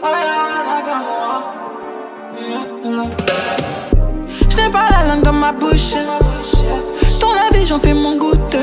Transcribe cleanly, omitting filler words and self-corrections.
Je n'ai pas la langue dans ma bouche. Ton avis, j'en fais mon goûter.